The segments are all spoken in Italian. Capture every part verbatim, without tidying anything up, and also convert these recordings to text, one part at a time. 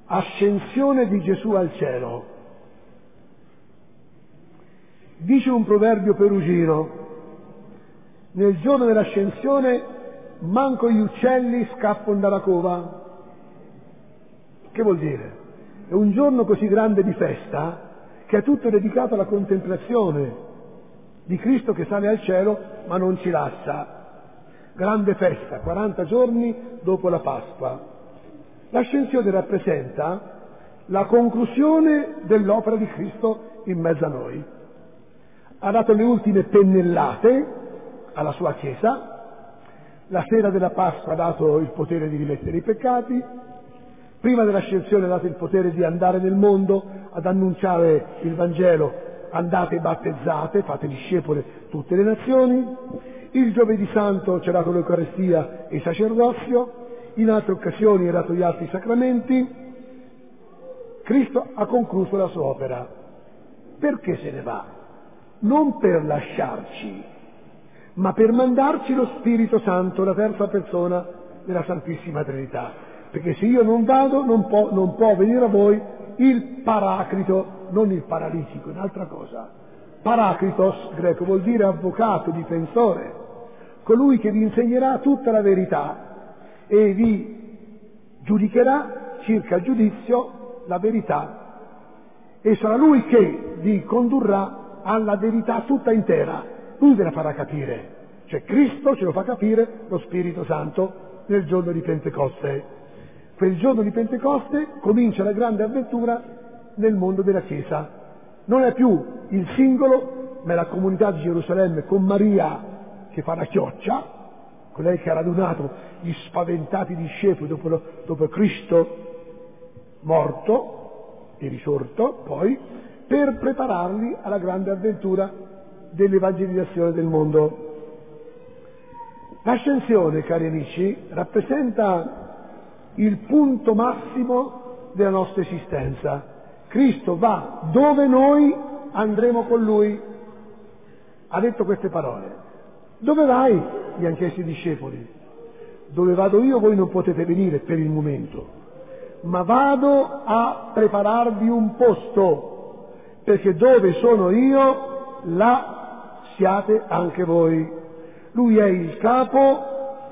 ascensione di Gesù al cielo. Dice un proverbio perugino: nel giorno dell'ascensione manco gli uccelli scappano dalla cova. Che vuol dire? È un giorno così grande di festa che è tutto dedicato alla contemplazione di Cristo che sale al cielo ma non ci lascia. Grande festa, quaranta giorni dopo la Pasqua. L'ascensione rappresenta la conclusione dell'opera di Cristo in mezzo a noi. Ha dato le ultime pennellate alla sua Chiesa, la sera della Pasqua ha dato il potere di rimettere i peccati, prima dell'ascensione ha dato il potere di andare nel mondo ad annunciare il Vangelo: andate e battezzate, fate discepoli tutte le nazioni. Il giovedì santo ci ha dato l'Eucaristia e il sacerdozio, in altre occasioni ha dato gli altri sacramenti. Cristo ha concluso la sua opera. Perché se ne va? Non per lasciarci, ma per mandarci lo Spirito Santo, la terza persona della Santissima Trinità. Perché se io non vado non può, non può venire a voi il Paraclito, non il paralitico, è un'altra cosa. Paraclitos, greco, vuol dire avvocato, difensore, colui che vi insegnerà tutta la verità e vi giudicherà circa il giudizio la verità, e sarà lui che vi condurrà alla verità tutta intera. Lui ve la farà capire, cioè Cristo ce lo fa capire lo Spirito Santo nel giorno di Pentecoste. Quel giorno di Pentecoste comincia la grande avventura nel mondo della Chiesa. Non è più il singolo, ma è la comunità di Gerusalemme con Maria che fa la chioccia, colei che ha radunato gli spaventati discepoli dopo, lo, dopo Cristo morto e risorto, poi per prepararli alla grande avventura dell'evangelizzazione del mondo. L'ascensione, cari amici, rappresenta il punto massimo della nostra esistenza. Cristo va dove noi andremo con Lui. Ha detto queste parole: dove vai? Gli hanno chiesto i discepoli. Dove vado io voi non potete venire per il momento, ma vado a prepararvi un posto, perché dove sono io, là siate anche voi. Lui è il capo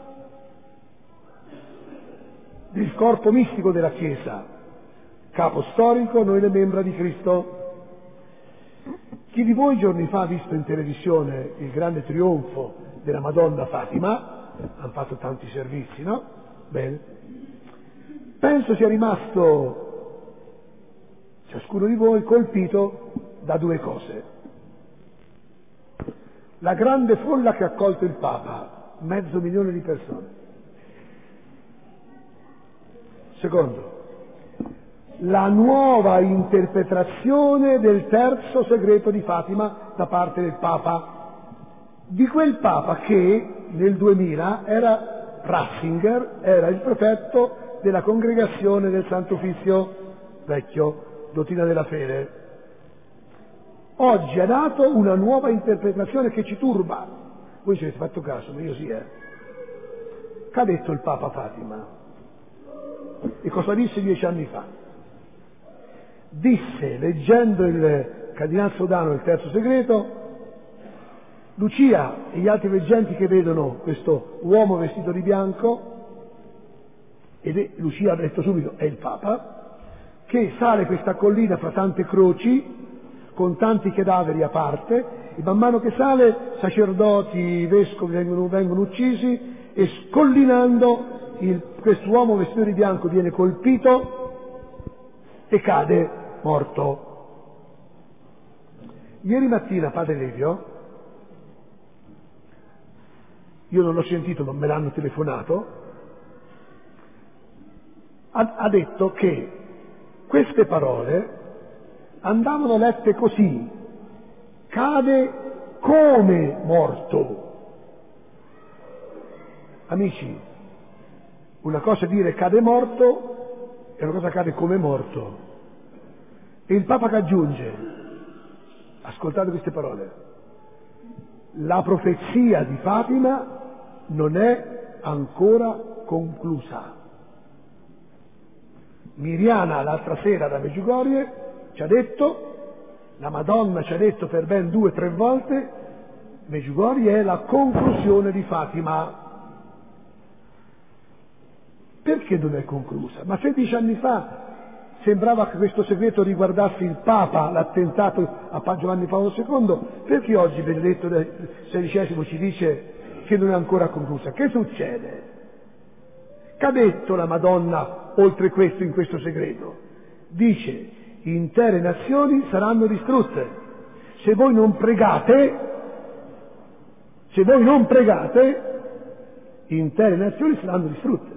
del corpo mistico della Chiesa, capo storico, noi le membra di Cristo. Chi di voi giorni fa ha visto in televisione il grande trionfo della Madonna Fatima? Hanno fatto tanti servizi, no? Bene. Penso sia rimasto ciascuno di voi colpito da due cose: la grande folla che ha accolto il Papa, mezzo milione di persone. Secondo, la nuova interpretazione del terzo segreto di Fatima da parte del Papa, di quel Papa che nel duemila era Ratzinger, era il prefetto della congregazione del Santo Uffizio Vecchio, dottrina della fede. Oggi ha dato una nuova interpretazione che ci turba. Voi ci avete fatto caso, ma io sì, eh. Che ha detto il Papa Fatima? E cosa disse dieci anni fa? Disse, leggendo il Cardinal Sodano, il terzo segreto: Lucia e gli altri veggenti che vedono questo uomo vestito di bianco, ed è, Lucia ha detto subito è il Papa, che sale questa collina fra tante croci con tanti cadaveri a parte, e man mano che sale sacerdoti, vescovi vengono, vengono uccisi, e scollinando il, quest'uomo vestito di bianco viene colpito e cade morto. Ieri mattina padre Levio, io non l'ho sentito ma me l'hanno telefonato, ha, ha detto che queste parole andavano lette così: cade come morto. Amici, una cosa è dire cade morto e una cosa cade come morto. E il Papa che aggiunge, ascoltate queste parole: la profezia di Fatima non è ancora conclusa. Miriana l'altra sera da Medjugorje ci ha detto, la Madonna ci ha detto per ben due o tre volte, Medjugorje è la conclusione di Fatima. Perché non è conclusa? Ma sedici anni fa sembrava che questo segreto riguardasse il Papa, l'attentato a Giovanni Paolo secondo, perché oggi Benedetto sedicesimo ci dice che non è ancora conclusa? Che succede? Che ha detto la Madonna oltre questo in questo segreto? Dice: intere nazioni saranno distrutte. Se voi non pregate, se voi non pregate, intere nazioni saranno distrutte.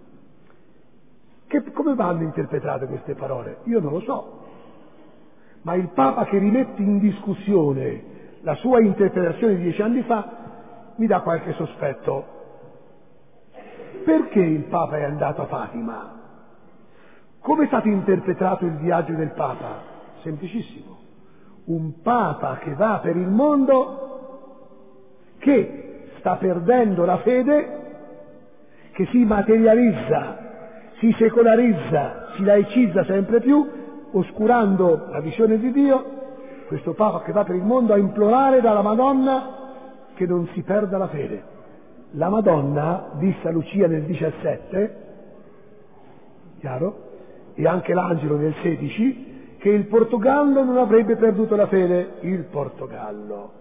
Che, come vanno interpretate queste parole? Io non lo so, ma il Papa che rimette in discussione la sua interpretazione di dieci anni fa mi dà qualche sospetto. Perché il Papa è andato a Fatima? Come è stato interpretato il viaggio del Papa? Semplicissimo. Un Papa che va per il mondo, che sta perdendo la fede, che si materializza, si secolarizza, si laicizza sempre più, oscurando la visione di Dio. Questo Papa che va per il mondo a implorare dalla Madonna che non si perda la fede. La Madonna disse a Lucia nel diciassette, chiaro, e anche l'angelo nel sedici, che il Portogallo non avrebbe perduto la fede. Il Portogallo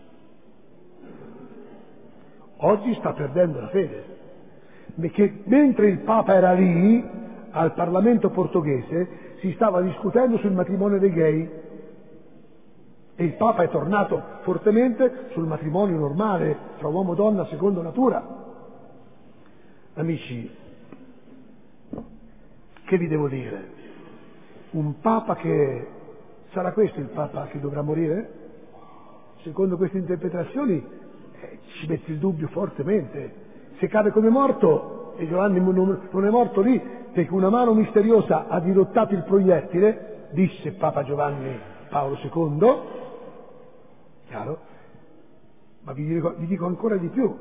oggi sta perdendo la fede, perché mentre il Papa era lì, al Parlamento portoghese, si stava discutendo sul matrimonio dei gay, e il Papa è tornato fortemente sul matrimonio normale tra uomo e donna secondo natura. Amici, che vi devo dire? Un Papa che... sarà questo il Papa che dovrà morire? Secondo queste interpretazioni eh, ci mette il dubbio fortemente. Se cade come morto, e Giovanni non, non è morto lì perché una mano misteriosa ha dirottato il proiettile, disse Papa Giovanni Paolo secondo, chiaro? Ma vi dico, vi dico ancora di più.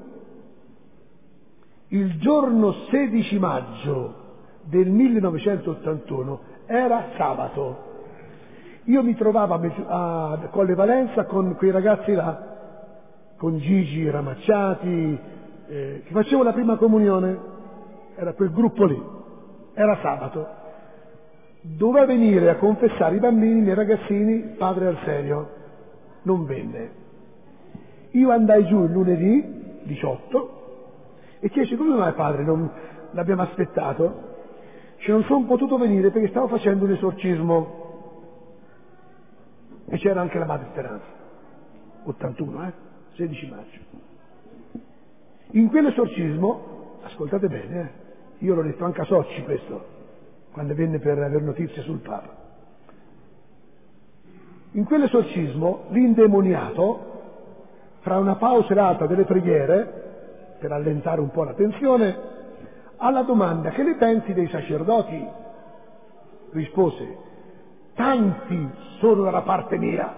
Il giorno sedici maggio del millenovecentottantuno era sabato. Io mi trovavo a, a Colle Valenza con quei ragazzi là, con Gigi Ramacciati, eh, che facevo la prima comunione, era quel gruppo lì, era sabato. Doveva venire a confessare i bambini, i miei ragazzini, padre Arsenio, non venne. Io andai giù il lunedì diciotto e chiesi: come mai padre non l'abbiamo aspettato? Ci non sono potuto venire perché stavo facendo un esorcismo. E c'era anche la Madre Speranza, ottantuno, eh? sedici maggio. In quell'esorcismo, ascoltate bene, eh? Io l'ho detto anche a Socci questo, quando venne per avere notizie sul Papa. In quell'esorcismo l'indemoniato, fra una pausa e l'altra delle preghiere, per allentare un po' la tensione, alla domanda: che ne pensi dei sacerdoti? Rispose: tanti sono dalla parte mia.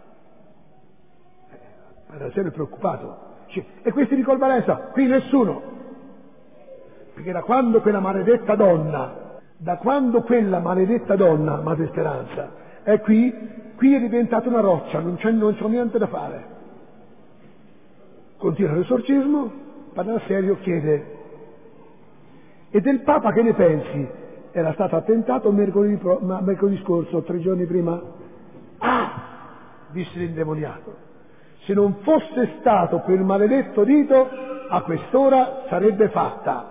Era sempre preoccupato. Dice: e questi di Col Valenza? Qui nessuno. Perché da quando quella maledetta donna, da quando quella maledetta donna, Madre Speranza, è qui, qui è diventata una roccia, non c'è, non c'è niente da fare. Continua l'esorcismo, Padre Serio chiede: e del Papa che ne pensi? Era stato attentato mercoledì, pro, mercoledì scorso, tre giorni prima. Ah! Disse l'indemoniato: se non fosse stato quel maledetto dito, a quest'ora sarebbe fatta.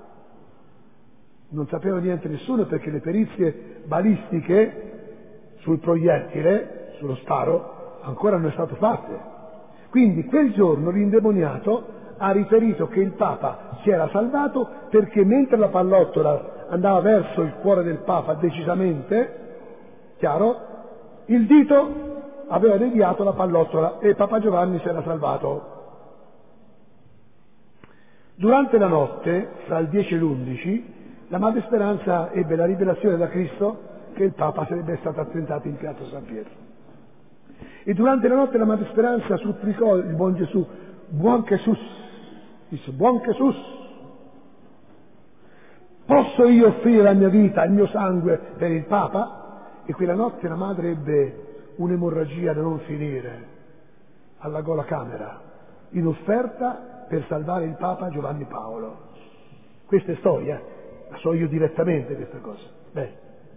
Non sapeva niente nessuno perché le perizie balistiche sul proiettile, sullo sparo, ancora non è stato fatte. Quindi quel giorno l'indemoniato ha riferito che il Papa si era salvato perché mentre la pallottola andava verso il cuore del Papa decisamente, chiaro, il dito aveva deviato la pallottola e Papa Giovanni si era salvato. Durante la notte, fra il dieci e l'undici, la Madre Speranza ebbe la rivelazione da Cristo che il Papa sarebbe stato attentato in piazza San Pietro. E durante la notte la Madre Speranza supplicò il buon Gesù: buon Gesù, disse buon Gesù, posso io offrire la mia vita, il mio sangue per il Papa? E quella notte la madre ebbe un'emorragia da non finire, allagò la camera, in offerta per salvare il Papa Giovanni Paolo. Questa è storia, la so io direttamente questa cosa. Beh,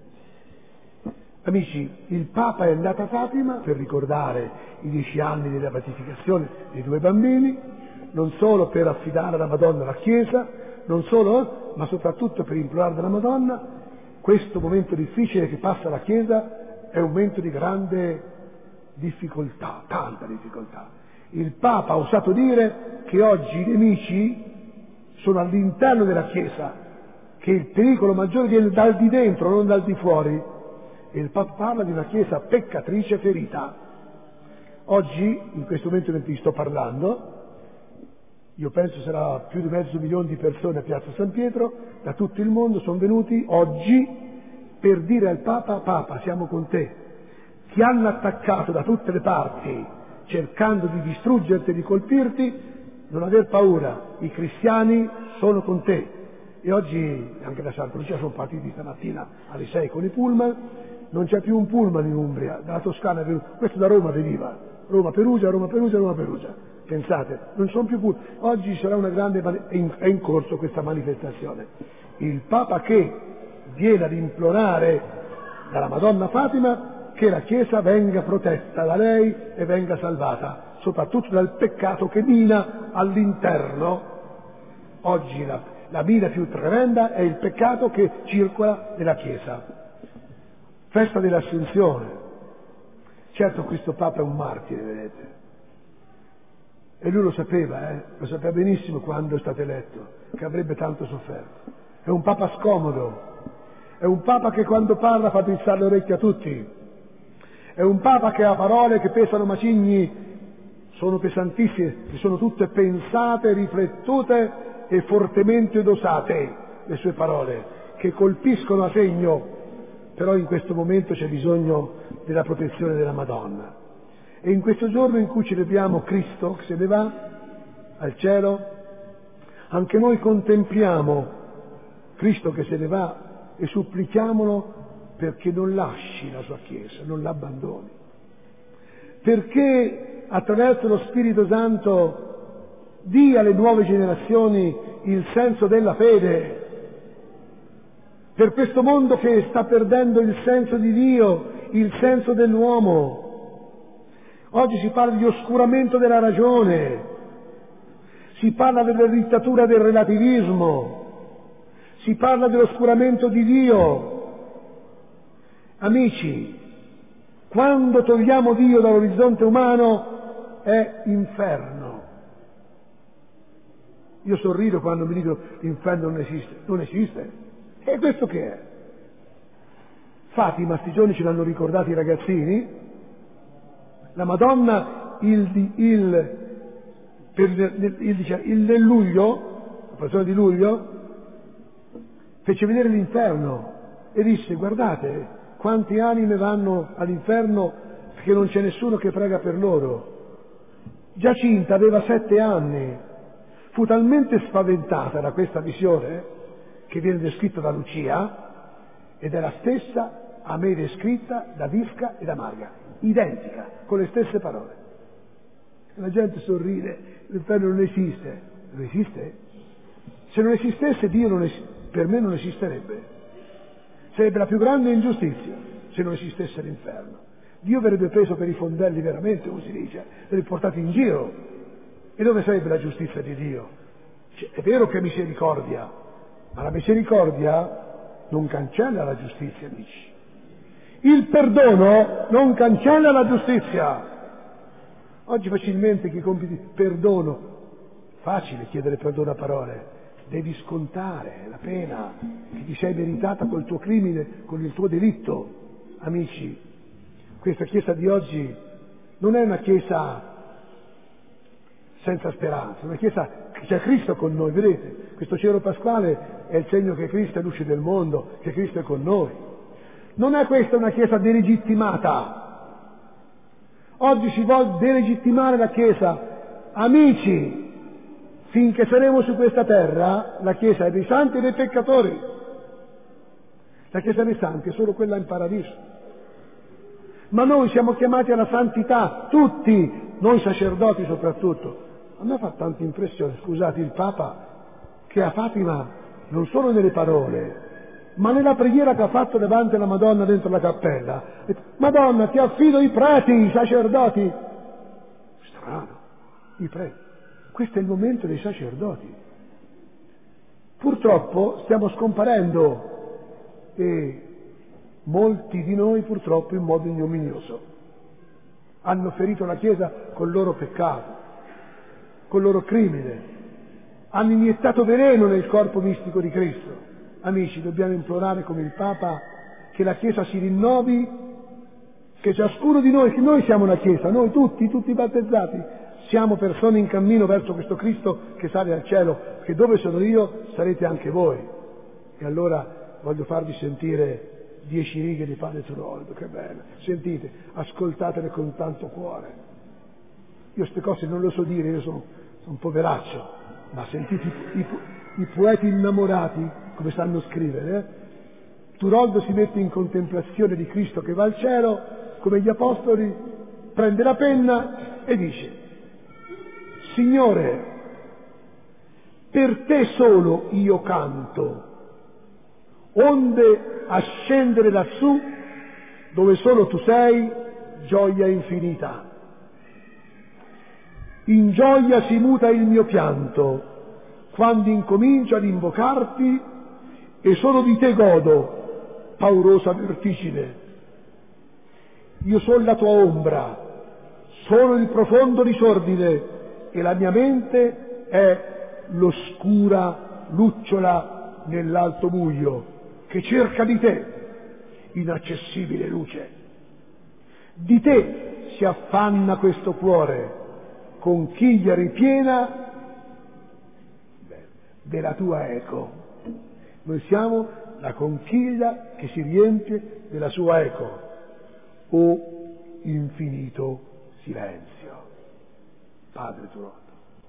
amici, il Papa è andato a Fatima per ricordare i dieci anni della beatificazione dei due bambini, non solo per affidare alla Madonna la Chiesa, non solo, ma soprattutto per implorare dalla Madonna. Questo momento difficile che passa la Chiesa è un momento di grande difficoltà, tanta difficoltà. Il Papa ha osato dire che oggi i nemici sono all'interno della Chiesa, che il pericolo maggiore viene dal di dentro, non dal di fuori. E il Papa parla di una Chiesa peccatrice ferita. Oggi, in questo momento in cui sto parlando, io penso sarà più di mezzo milione di persone a Piazza San Pietro, da tutto il mondo sono venuti oggi per dire al Papa: Papa, siamo con te. Ti hanno attaccato da tutte le parti, cercando di distruggerti e di colpirti, non aver paura, i cristiani sono con te. E oggi anche da Santa Lucia sono partiti stamattina alle sei con i pullman, non c'è più un pullman in Umbria, dalla Toscana, questo da Roma veniva, Roma-Perugia, Roma-Perugia, Roma-Perugia. Pensate, non sono più pullman. Oggi ci sarà una grande, è in, è in corso questa manifestazione. Il Papa che viene ad implorare dalla Madonna Fatima che la Chiesa venga protetta da lei e venga salvata, soprattutto dal peccato che mina all'interno. Oggi la, la mina più tremenda è il peccato che circola nella Chiesa. Festa dell'Assunzione. Certo, questo Papa è un martire, vedete. E lui lo sapeva, eh? Lo sapeva benissimo quando è stato eletto, che avrebbe tanto sofferto. È un Papa scomodo, è un Papa che quando parla fa drizzare le orecchie a tutti, è un Papa che ha parole che pesano macigni, sono pesantissime, che sono tutte pensate, riflettute e fortemente dosate, le sue parole, che colpiscono a segno, però in questo momento c'è bisogno della protezione della Madonna. E in questo giorno in cui celebriamo Cristo che se ne va al cielo, anche noi contempliamo Cristo che se ne va e supplichiamolo perché non lasci la sua Chiesa, non l'abbandoni. Perché attraverso lo Spirito Santo dia alle nuove generazioni il senso della fede. Per questo mondo che sta perdendo il senso di Dio, il senso dell'uomo. Oggi si parla di oscuramento della ragione, si parla della dittatura del relativismo, si parla dell'oscuramento di Dio. Amici, quando togliamo Dio dall'orizzonte umano è inferno. Io sorrido quando mi dicono l'inferno non esiste. Non esiste. E questo che è? Fatima, sti giorni ce l'hanno ricordato i ragazzini. La Madonna il, il, per il, il, il del luglio, la persona di luglio, fece vedere l'inferno e disse: guardate quante anime vanno all'inferno perché non c'è nessuno che prega per loro. Giacinta aveva sette anni, fu talmente spaventata da questa visione che viene descritta da Lucia ed è la stessa a me descritta da Visca e da Marga, identica, con le stesse parole. La gente sorride, l'inferno non esiste. Non esiste? Se non esistesse Dio non es- per me non esisterebbe. Sarebbe la più grande ingiustizia se non esistesse l'inferno. Dio verrebbe preso per i fondelli veramente, come si dice, verrebbe portato in giro. E dove sarebbe la giustizia di Dio? Cioè, è vero che è misericordia, ma la misericordia non cancella la giustizia, amici. Il perdono non cancella la giustizia. Oggi facilmente chi compie perdono, facile chiedere perdono a parole, devi scontare la pena che ti sei meritata col tuo crimine, con il tuo delitto. Amici, questa Chiesa di oggi non è una Chiesa senza speranza, è una Chiesa che c'è Cristo con noi, vedete? Questo cielo pasquale è il segno che Cristo è luce del mondo, che Cristo è con noi. Non è questa una Chiesa delegittimata. Oggi si vuole delegittimare la Chiesa. Amici, finché saremo su questa terra, la Chiesa è dei santi e dei peccatori. La Chiesa dei Santi è solo quella in paradiso. Ma noi siamo chiamati alla santità, tutti, noi sacerdoti soprattutto. A me fa tanta impressione, scusate, il Papa, che a Fatima, non solo nelle parole, ma nella preghiera che ha fatto davanti alla Madonna dentro la cappella, Madonna, ti affido i preti, i sacerdoti. Strano, i preti. Questo è il momento dei sacerdoti. Purtroppo stiamo scomparendo e molti di noi purtroppo in modo ignominioso hanno ferito la Chiesa col loro peccato, col loro crimine, hanno iniettato veleno nel corpo mistico di Cristo. Amici, dobbiamo implorare come il Papa che la Chiesa si rinnovi, che ciascuno di noi, che noi siamo la Chiesa, noi tutti, tutti battezzati, siamo persone in cammino verso questo Cristo che sale al cielo, che dove sono io sarete anche voi. E allora voglio farvi sentire dieci righe di Padre Turoldo, che bello, sentite, ascoltatele con tanto cuore. Io queste cose non lo so dire, io sono, sono un poveraccio, ma sentite i, i, i poeti innamorati come sanno scrivere, eh? Turoldo si mette in contemplazione di Cristo che va al cielo, come gli apostoli, prende la penna e dice: Signore, per te solo io canto, onde a scendere lassù, dove solo tu sei, gioia infinita. In gioia si muta il mio pianto, quando incomincio ad invocarti, e solo di te godo, paurosa vertigine. Io sono la tua ombra, sono il profondo disordine, e la mia mente è l'oscura lucciola nell'alto buio, che cerca di te, inaccessibile luce. Di te si affanna questo cuore, conchiglia ripiena della tua eco. Noi siamo la conchiglia che si riempie della sua eco. O infinito silenzio. Padre tuo.